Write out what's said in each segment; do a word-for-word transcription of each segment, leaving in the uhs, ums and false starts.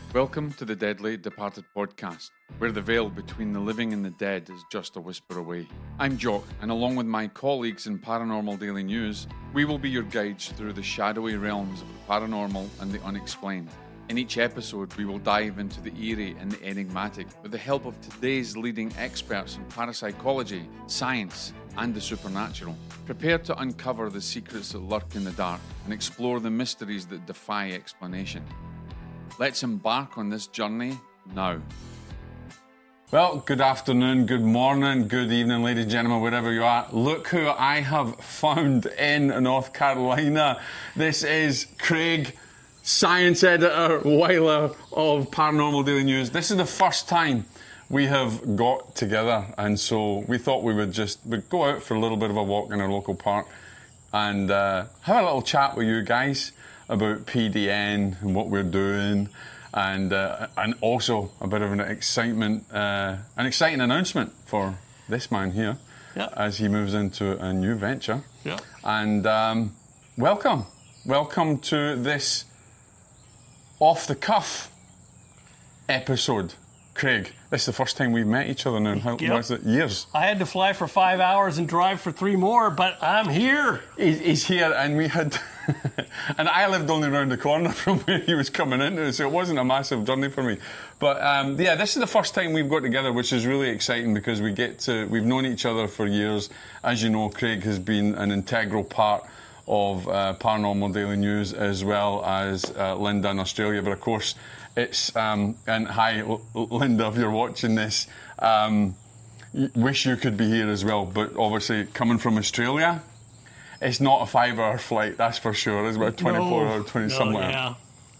Welcome to the Deadly Departed podcast, where the veil between the living and the dead is just a whisper away. I'm Jock, and along with my colleagues in Paranormal Daily News, we will be your guides through the shadowy realms of the paranormal and the unexplained. In each episode, we will dive into the eerie and the enigmatic with the help of today's leading experts in parapsychology, science, and the supernatural. Prepare to uncover the secrets that lurk in the dark and explore the mysteries that defy explanation. Let's embark on this journey now. Well, good afternoon, good morning, good evening, ladies and gentlemen, wherever you are. Look who I have found in North Carolina. This is Craig, science editor, Weiler of Paranormal Daily News. This is the first time we have got together, and so we thought we would just we'd go out for a little bit of a walk in our local park and uh, have a little chat with you guys about P D N and what we're doing, and uh, and also a bit of an excitement, uh, an exciting announcement for this man here, yeah. as he moves into a new venture. Yeah. And um, welcome, welcome to this off the cuff episode, Craig. This is the first time we've met each other now. How Yep. was it? Years. I had to fly for five hours and drive for three more, but I'm here. He's, he's here, and we had, and I lived only around the corner from where he was coming into, so it wasn't a massive journey for me. But um, yeah, this is the first time we've got together, which is really exciting because we get to, we've known each other for years. As you know, Craig has been an integral part of uh, Paranormal Daily News, as well as uh, Linda in Australia. But of course, it's, um, and hi, L- Linda, if you're watching this, um, wish you could be here as well. But obviously, coming from Australia, it's not a five-hour flight, that's for sure. It's about twenty-four no, hour, twenty no, somewhere. Yeah.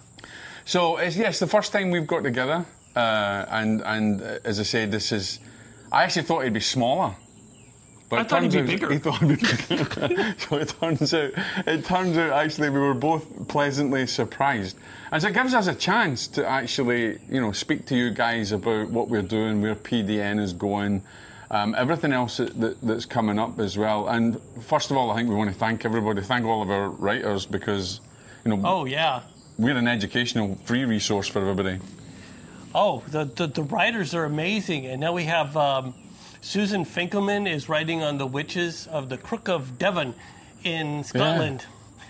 So it's yes, the first time we've got together, uh, and and uh, as I said, this is. I actually thought it'd be smaller. But I it thought he'd turns be out, bigger. He thought he'd be bigger. So it turns out, it turns out actually we were both pleasantly surprised, and so it gives us a chance to actually, you know, speak to you guys about what we're doing, where P D N is going, um, everything else that, that, that's coming up as well. And first of all, I think we want to thank everybody, thank all of our writers, because, you know, Oh, yeah. we're an educational free resource for everybody. Oh, the, the, the writers are amazing. And now we have um, Susan Finkelman is writing on the witches of the Crook of Devon in Scotland.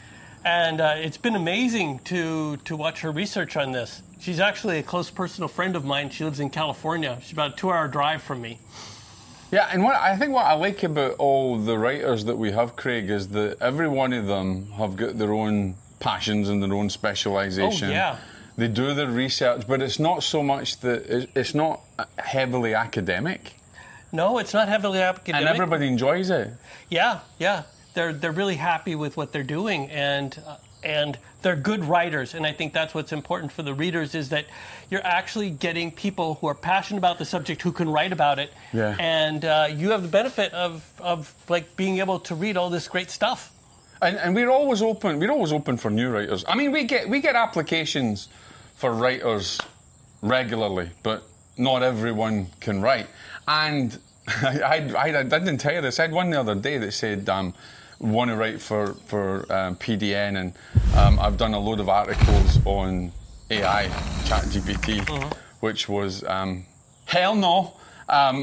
And uh, it's been amazing to, to watch her research on this. She's actually a close personal friend of mine. She lives in California. She's about a two-hour drive from me. Yeah, and what I think what I like about all the writers that we have, Craig, is that every one of them have got their own passions and their own specialisation. Oh, yeah. They do their research, but it's not so much that it's not heavily academic. No, it's not heavily academic. And everybody enjoys it. Yeah, yeah. They're they're really happy with what they're doing, and uh, and they're good writers. And I think that's what's important for the readers is that you're actually getting people who are passionate about the subject who can write about it. Yeah. And uh, you have the benefit of of like being able to read all this great stuff. And, and we're always open. We're always open for new writers. I mean, we get we get applications for writers regularly, but not everyone can write. And I, I, I didn't tell you this. I had one the other day that said, um, want to write for, for um, P D N, and um, I've done a load of articles on A I, ChatGPT, uh-huh. which was, um, hell no. Um,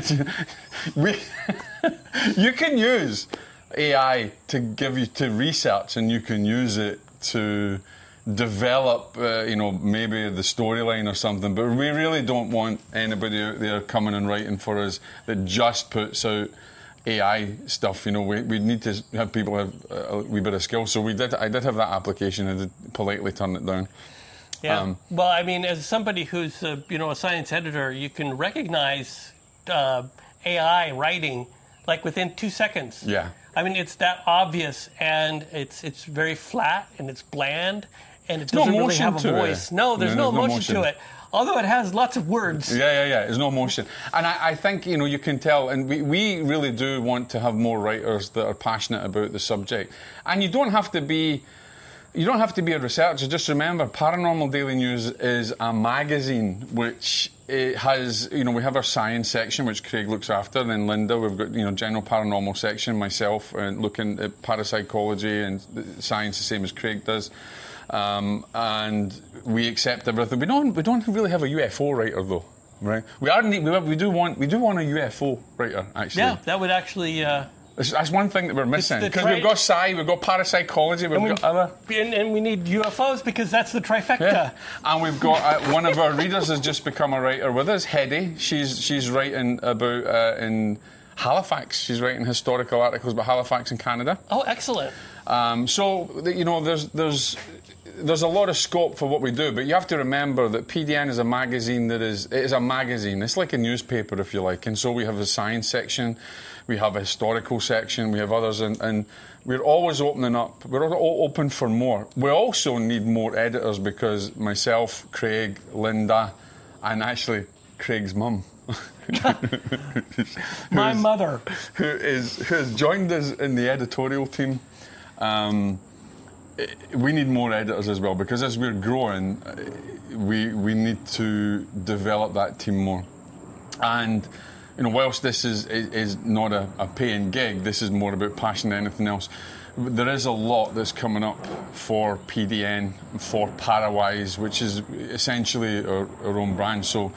we, you can use A I to give you, to research, and you can use it to develop, uh, you know, maybe the storyline or something, but we really don't want anybody out there coming and writing for us that just puts out A I stuff. You know, we we need to have people have a wee bit of skill. So we did. I did have that application. I did politely turn it down. Yeah. Um, well, I mean, as somebody who's a, you know a science editor, you can recognize uh, A I writing like within two seconds. Yeah. I mean, it's that obvious, and it's it's very flat and it's bland. And it no doesn't really have a to voice. It. No, there's no, no, there's emotion, no to it. Although it has lots of words. Yeah, yeah, yeah. There's no emotion. And I, I think, you know, you can tell, and we, we really do want to have more writers that are passionate about the subject. And you don't have to be, you don't have to be a researcher. Just remember, Paranormal Daily News is a magazine which it has, you know, we have our science section, which Craig looks after, and then Linda, we've got, you know, general paranormal section, myself, and looking at parapsychology and science the same as Craig does. um, and we accept everything. We don't we don't really have a U F O writer though, right? We are we, we do want we do want a U F O writer actually. Yeah, that would actually. Uh, that's, that's one thing that we're missing because tri- we've got sci, we've got parapsychology, we've we, got other, and, and we need U F Os because that's the trifecta. yeah. And we've got uh, one of our readers has just become a writer with us, Hedy. She's she's writing about uh, in Halifax. She's writing historical articles about Halifax in Canada. Oh, excellent. Um, so you know, there's there's there's a lot of scope for what we do, but you have to remember that P D N is a magazine that is it is a magazine. It's like a newspaper, if you like. And so we have a science section, we have a historical section, we have others, and, and we're always opening up. We're all open for more. We also need more editors because myself, Craig, Linda, and actually Craig's mum. My mother, who is who has joined us in the editorial team. Um, we need more editors as well because as we're growing, we we need to develop that team more. And you know, whilst this is is not a, a paying gig, this is more about passion than anything else. There is a lot that's coming up for P D N, for Parawise, which is essentially our, our own brand. So.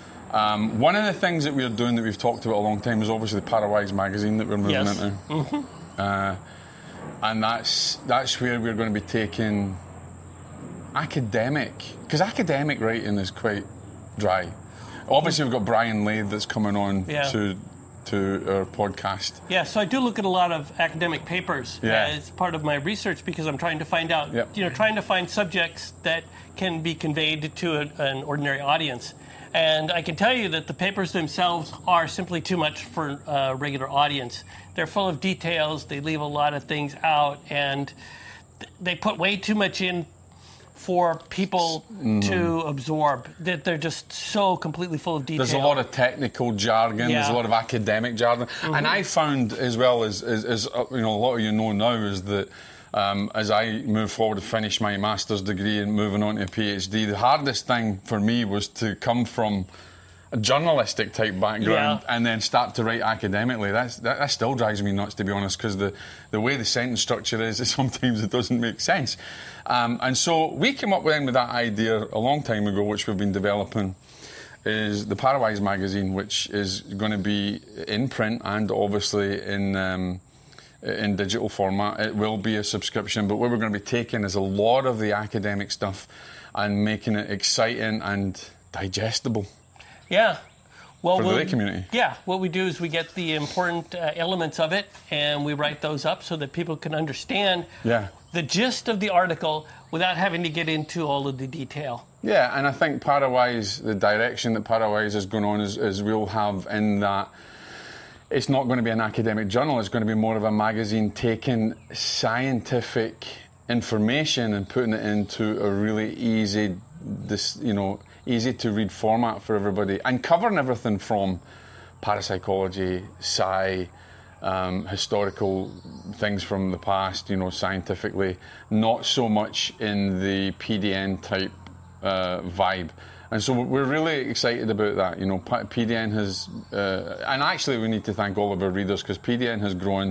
Um, one of the things that we're doing that we've talked about a long time is obviously the Parawise magazine that we're moving yes. into. Mm-hmm. Uh, and that's that's where we're going to be taking academic, because academic writing is quite dry. Obviously, we've got Brian Lathe that's coming on yeah. to to our podcast. Yeah, so I do look at a lot of academic papers yeah. as part of my research because I'm trying to find out, yep. you know, trying to find subjects that can be conveyed to a, an ordinary audience. And I can tell you that the papers themselves are simply too much for a regular audience. They're full of details, they leave a lot of things out, and th- they put way too much in for people mm. to absorb. That they're just so completely full of detail. There's a lot of technical jargon, yeah. there's a lot of academic jargon. Mm-hmm. And I found as well as, as, as uh, you know, a lot of you know now is that Um, as I move forward to finish my master's degree and moving on to a PhD, the hardest thing for me was to come from a journalistic type background yeah. and then start to write academically. That's, that, that still drives me nuts, to be honest, because the, the way the sentence structure is, sometimes it doesn't make sense. Um, and so we came up with, with that idea a long time ago, which we've been developing, is the Parawise magazine, which is going to be in print and obviously in... Um, in digital format. It will be a subscription, but what we're going to be taking is a lot of the academic stuff and making it exciting and digestible. Yeah. Well, for the we'll, lay community. Yeah. What we do is we get the important uh, elements of it and we write those up so that people can understand yeah. the gist of the article without having to get into all of the detail. Yeah, and I think Parawise, the direction that Parawise is going on is, is we'll have in that it's not going to be an academic journal, it's going to be more of a magazine taking scientific information and putting it into a really easy, this, you know, easy to read format for everybody and covering everything from parapsychology, sci, um, historical things from the past, you know, scientifically, not so much in the P D N type uh, vibe. And so we're really excited about that. You know, P D N has, uh, and actually we need to thank all of our readers because P D N has grown,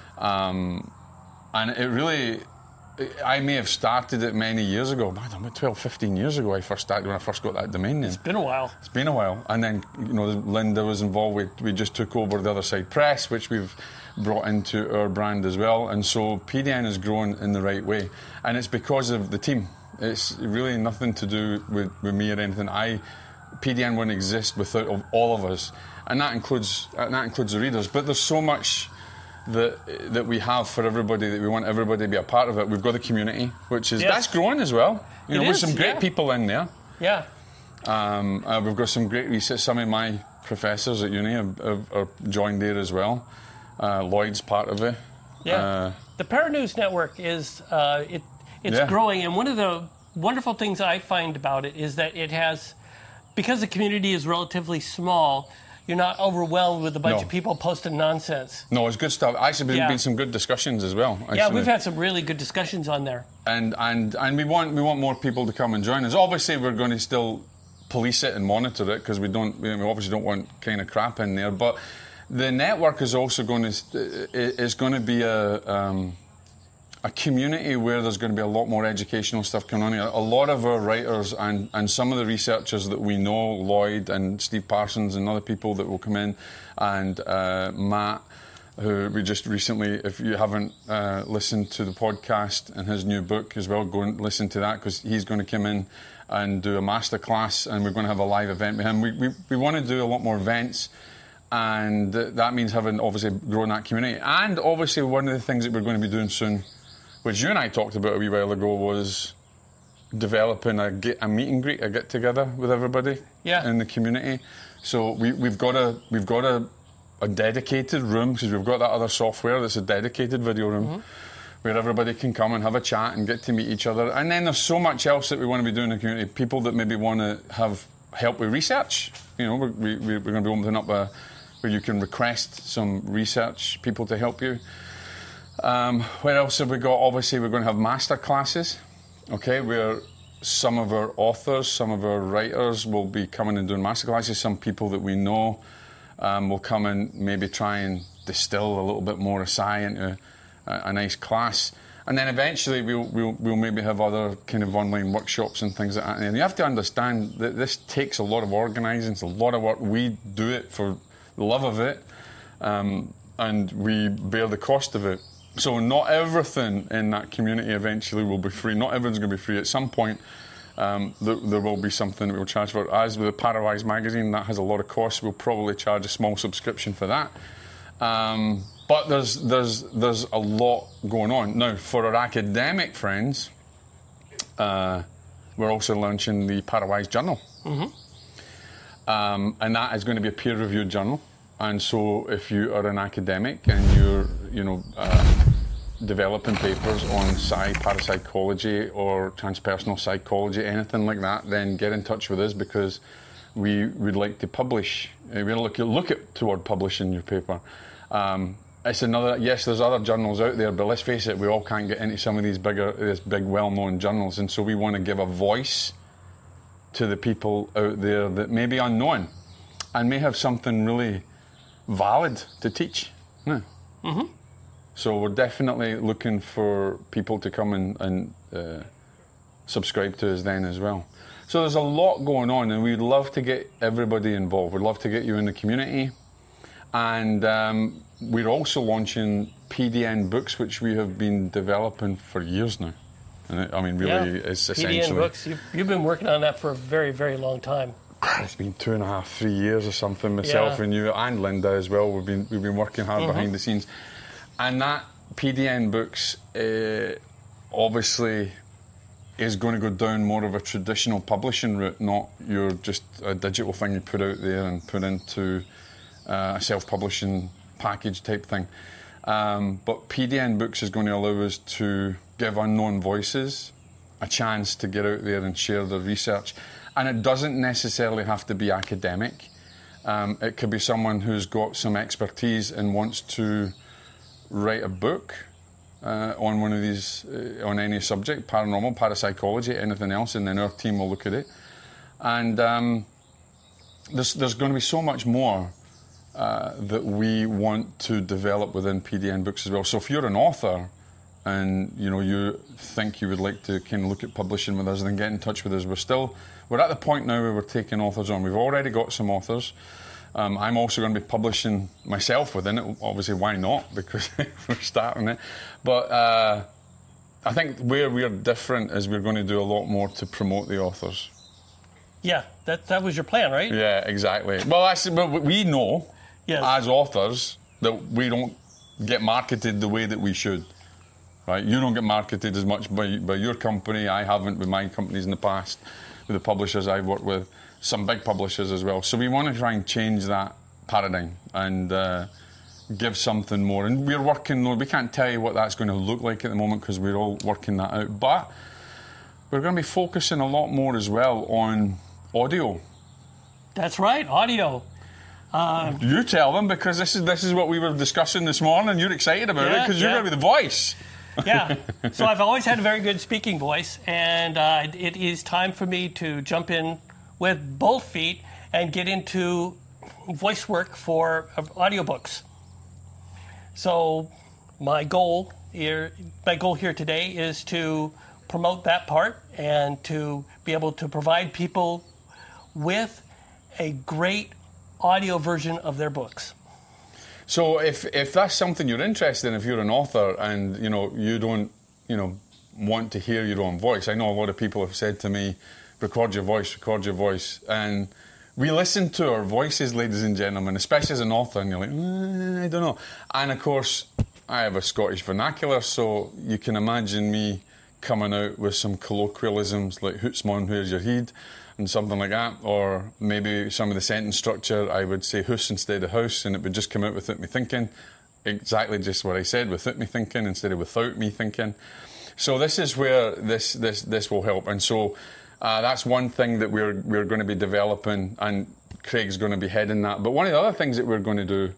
um, and it really, I may have started it many years ago. I don't know, twelve, fifteen years ago I first started when I first got that domain name. It's been a while. It's been a while. And then, you know, Linda was involved. We, we just took over the Other Side Press, which we've brought into our brand as well. And so P D N has grown in the right way. And it's because of the team. It's really nothing to do with, with me or anything. I, P D N wouldn't exist without of all of us, and that includes and that includes the readers. But there's so much that that we have for everybody that we want everybody to be a part of it. We've got the community, which is yes. that's growing as well. You it know, with is, some great yeah. people in there. Yeah. Um, uh, we've got some great research. Some of my professors at uni have, have, are joined there as well. Uh, Lloyd's part of it. Yeah. Uh, the Paranews Network is uh, it. It's yeah. growing, and one of the wonderful things I find about it is that it has, because the community is relatively small, you're not overwhelmed with a bunch No. of people posting nonsense. No, it's good stuff. Actually, there's Yeah. been some good discussions as well. Actually. Yeah, we've had some really good discussions on there. And and and we want we want more people to come and join us. Obviously, we're going to still police it and monitor it because we don't we obviously don't want kind of crap in there. But the network is also going to is going to be a um, a community where there's going to be a lot more educational stuff going on here. A lot of our writers and, and some of the researchers that we know, Lloyd and Steve Parsons and other people that will come in, and uh, Matt, who we just recently, if you haven't uh, listened to the podcast and his new book as well, go and listen to that, because he's going to come in and do a masterclass, and we're going to have a live event with him. We, we, we want to do a lot more events, and that means having, obviously, grown that community. And obviously one of the things that we're going to be doing soon, which you and I talked about a wee while ago, was developing a, get, a meet and greet, a get-together with everybody yeah. in the community. So we, we've got a we've got a, a dedicated room, because we've got that other software that's a dedicated video room, mm-hmm. where everybody can come and have a chat and get to meet each other. And then there's so much else that we want to be doing in the community. People that maybe want to have help with research. You know, we're, we, we're going to be opening up a, where you can request some research people to help you. Um, what else have we got? Obviously, we're going to have master classes, okay, where some of our authors, some of our writers will be coming and doing master classes. Some people that we know um, will come and maybe try and distill a little bit more of sci into a, a nice class. And then eventually we'll, we'll, we'll maybe have other kind of online workshops and things like that. And you have to understand that this takes a lot of organising. It's a lot of work. We do it for the love of it, um, and we bear the cost of it. So not everything in that community eventually will be free. Not everyone's going to be free. At some point, um, there, there will be something that we'll charge for. As with the Parawise magazine, that has a lot of costs. We'll probably charge a small subscription for that. Um, but there's there's there's a lot going on now for our academic friends. Uh, we're also launching the Parawise Journal, mm-hmm. um, and that is going to be a peer-reviewed journal. And so, if you are an academic and you're, you know, uh, developing papers on sci, parapsychology, or transpersonal psychology, anything like that, then get in touch with us, because we would like to publish. Uh, we look at look at toward publishing your paper. Um, it's another. Yes, there's other journals out there, but let's face it, we all can't get into some of these bigger, these big, well-known journals, and so we want to give a voice to the people out there that may be unknown and may have something really valid to teach. Yeah. Mm-hmm. So we're definitely looking for people to come and, and uh, subscribe to us then as well. So there's a lot going on, and we'd love to get everybody involved. We'd love to get you in the community. And um, we're also launching P D N Books, which we have been developing for years now. And it, I mean, really, yeah. it's P essentially... D N Books, you've, you've been working on that for a very, very long time. It's been two and a half, three years or something. Myself yeah. and you and Linda as well. We've been we've been working hard mm-hmm. behind the scenes, and that P D N Books uh, obviously is going to go down more of a traditional publishing route, not your just a digital thing you put out there and put into uh, a self-publishing package type thing. Um, but P D N Books is going to allow us to give unknown voices a chance to get out there and share their research. And it doesn't necessarily have to be academic. Um, it could be someone who's got some expertise and wants to write a book uh, on one of these, uh, on any subject, paranormal, parapsychology, anything else, and then our team will look at it. And um, there's, there's going to be so much more uh, that we want to develop within P D N Books as well. So if you're an author and you know you think you would like to kind of look at publishing with us, then get in touch with us. We're still we're at the point now where we're taking authors on. We've already got some authors. Um, I'm also going to be publishing myself within it. Obviously, why not? Because we're starting it. But uh, I think where we're different is we're going to do a lot more to promote the authors. Yeah, that that was your plan, right? Yeah, exactly. Well, I said, but we know yes. as authors that we don't get marketed the way that we should. Right, you don't get marketed as much by, by your company. I haven't with my companies in the past, with the publishers I've worked with, some big publishers as well. So we want to try and change that paradigm and uh, give something more. And we're working, we can't tell you what that's going to look like at the moment because we're all working that out. But we're going to be focusing a lot more as well on audio. That's right, audio. Uh, you tell them, because this is this is what we were discussing this morning. You're excited about yeah, it because you're yeah. going to be the voice. Yeah, so I've always had a very good speaking voice, and uh, it is time for me to jump in with both feet and get into voice work for uh, audiobooks. So my goal here, my goal here today is to promote that part and to be able to provide people with a great audio version of their books. So if if that's something you're interested in, if you're an author and you know you don't you know want to hear your own voice, I know a lot of people have said to me, record your voice, record your voice, and we listen to our voices, ladies and gentlemen, especially as an author, and you're like, mm, I don't know. And of course, I have a Scottish vernacular, so you can imagine me coming out with some colloquialisms like "hoots mon, where's your heed?" and something like that, or maybe some of the sentence structure, I would say hoose instead of house, and it would just come out without me thinking. Exactly just what I said, without me thinking instead of without me thinking. So this is where this this this will help, and so uh, that's one thing that we're we're going to be developing, and Craig's going to be heading that. But one of the other things that we're going to do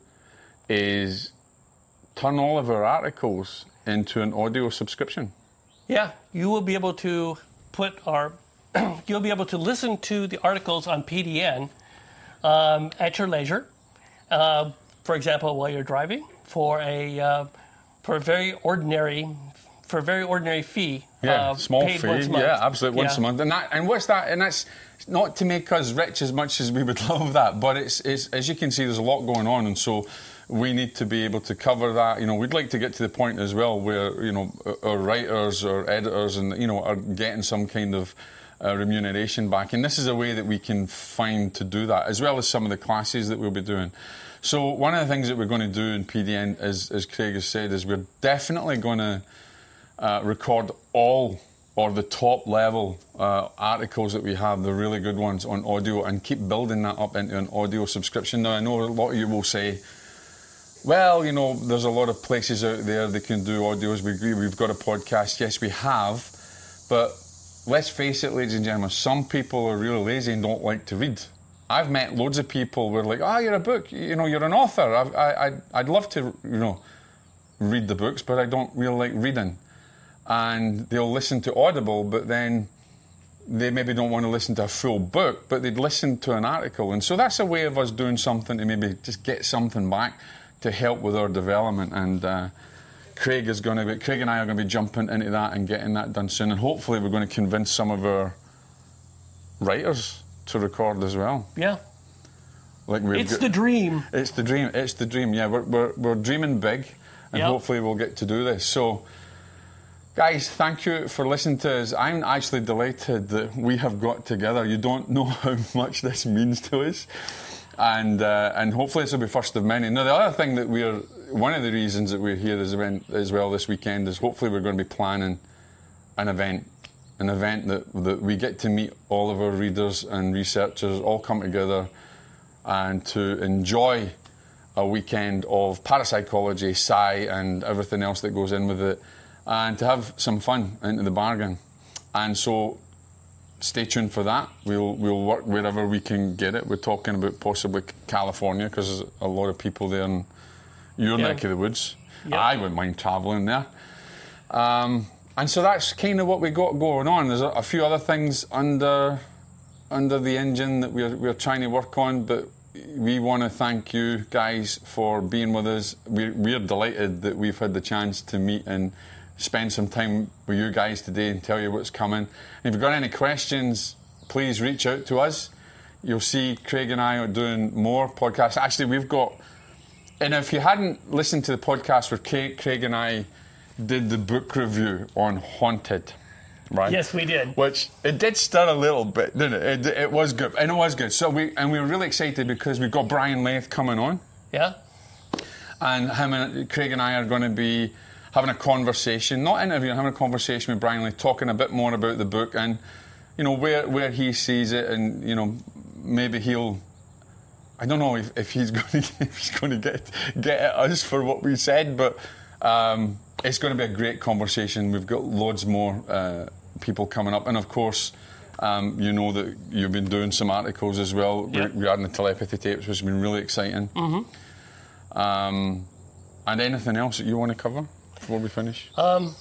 is turn all of our articles into an audio subscription. Yeah, you will be able to put our, you'll be able to listen to the articles on P D N um, at your leisure. Uh, for example, while you're driving, for a uh, for a very ordinary for a very ordinary fee. Yeah, uh, small paid fee. Once a month. Yeah, absolutely, once yeah. a month. And that, and what's that? And that's not to make us rich as much as we would love that, but it's, it's as you can see, there's a lot going on, and so we need to be able to cover that. You know, we'd like to get to the point as well where you know our writers or editors and you know are getting some kind of uh, remuneration back, and this is a way that we can find to do that, as well as some of the classes that we'll be doing. So one of the things that we're going to do in P D N, as as Craig has said, is we're definitely going to uh, record all or the top level uh, articles that we have, the really good ones, on audio, and keep building that up into an audio subscription. Now I know a lot of you will say, well, you know, there's a lot of places out there that can do audios. We, we've got a podcast. Yes, we have. But let's face it, ladies and gentlemen, some people are really lazy and don't like to read. I've met loads of people who are like, ah, oh, you're a book, you know, you're an author. I, I, I'd love to, you know, read the books, but I don't really like reading. And they'll listen to Audible, but then they maybe don't want to listen to a full book, but they'd listen to an article. And so that's a way of us doing something to maybe just get something back to help with our development. And uh, Craig is going to be, Craig and I are going to be jumping into that and getting that done soon. And hopefully we're going to convince some of our writers to record as well. Yeah. Like we've it's got, the dream. It's the dream. It's the dream. Yeah, we're we're, we're dreaming big, and yep. hopefully we'll get to do this. So, guys, thank you for listening to us. I'm actually delighted that we have got together. You don't know how much this means to us. And uh, and hopefully this will be first of many. Now, the other thing that we're, one of the reasons that we're here as, event, as well this weekend is hopefully we're going to be planning an event. An event that, that we get to meet all of our readers and researchers, all come together and to enjoy a weekend of parapsychology, sci, and everything else that goes in with it, and to have some fun into the bargain. And so stay tuned for that. We'll we'll work wherever we can get it. We're talking about possibly California, because there's a lot of people there in your yeah. neck of the woods. Yep. I wouldn't mind travelling there. Um, and so that's kind of what we got going on. There's a, a few other things under under the engine that we're we're trying to work on, but we want to thank you guys for being with us. We're, we're delighted that we've had the chance to meet and spend some time with you guys today and tell you what's coming. And if you've got any questions, please reach out to us. You'll see Craig and I are doing more podcasts. Actually, we've got, and if you hadn't listened to the podcast where Craig, Craig and I did the book review on Haunted, right? Yes, we did. Which, it did stir a little bit, didn't it? It, it was good, and it was good. So we, and we were really excited because we've got Brian Leith coming on. Yeah. And him and Craig and I are going to be having a conversation, not interviewing, having a conversation with Brian Leith, talking a bit more about the book and, you know, where where he sees it, and, you know, maybe he'll, I don't know if, if he's going to if he's going to get get at us for what we said, but um, it's going to be a great conversation. We've got loads more uh, people coming up, and of course, um, you know that you've been doing some articles as well. Yep. We're, we're adding the telepathy tapes, which has been really exciting. Mm-hmm. Um, and anything else that you want to cover before we finish? Um,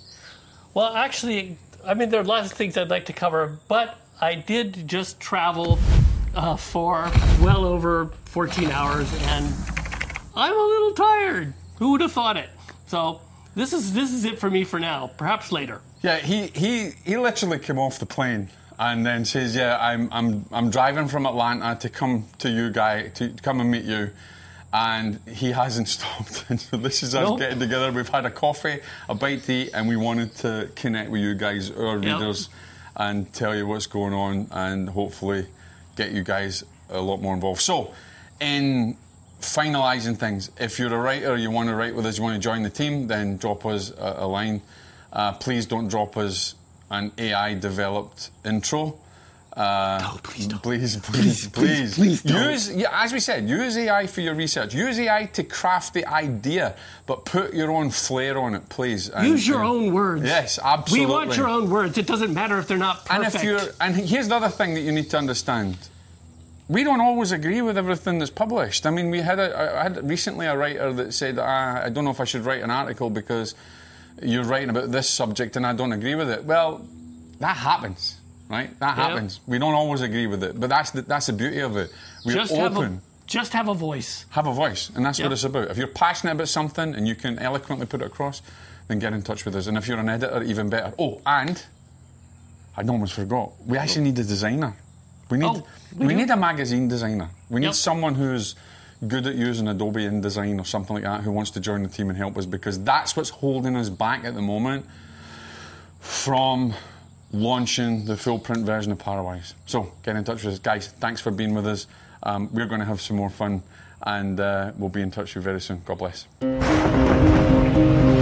well, actually, I mean, there are lots of things I'd like to cover, but I did just travel uh, for well over fourteen hours, and I'm a little tired. Who would have thought it? So this is this is it for me for now. Perhaps later. Yeah, he, he, he literally came off the plane and then says, yeah, I'm I'm I'm driving from Atlanta to come to you guy to come and meet you. And he hasn't stopped. And so this is us Nope. getting together. We've had a coffee, a bite to eat, and we wanted to connect with you guys, our Yep. readers, and tell you what's going on and hopefully get you guys a lot more involved. So, in finalising things, if you're a writer, you want to write with us, you want to join the team, then drop us a, a line. Uh, please don't drop us an A I-developed intro. Uh, No, please don't. Please, please, please, please don't. Use, yeah, as we said, use A I for your research. Use A I to craft the idea, but put your own flair on it, please. And, Use your and- own words. Yes, absolutely. We want your own words. It doesn't matter if they're not And perfect. if you're, and here's the other thing that you need to understand. We don't always agree with everything that's published. I mean, we had a, I had recently a writer that said, ah, I don't know if I should write an article because you're writing about this subject and I don't agree with it. Well, that happens, right? That Yeah. happens. We don't always agree with it, but that's the, that's the beauty of it. We're just open. have a just have a voice. Have a voice, and that's Yep. what it's about. If you're passionate about something and you can eloquently put it across, then get in touch with us. And if you're an editor, even better. Oh, and I almost forgot. We actually need a designer. We need Oh, we we do? need a magazine designer. We need Yep. someone who's good at using Adobe InDesign or something like that, who wants to join the team and help us, because that's what's holding us back at the moment from launching the full print version of Parawise. So get in touch with us, guys. Thanks for being with us. Um, we're going to have some more fun, and uh, we'll be in touch with you very soon. God bless.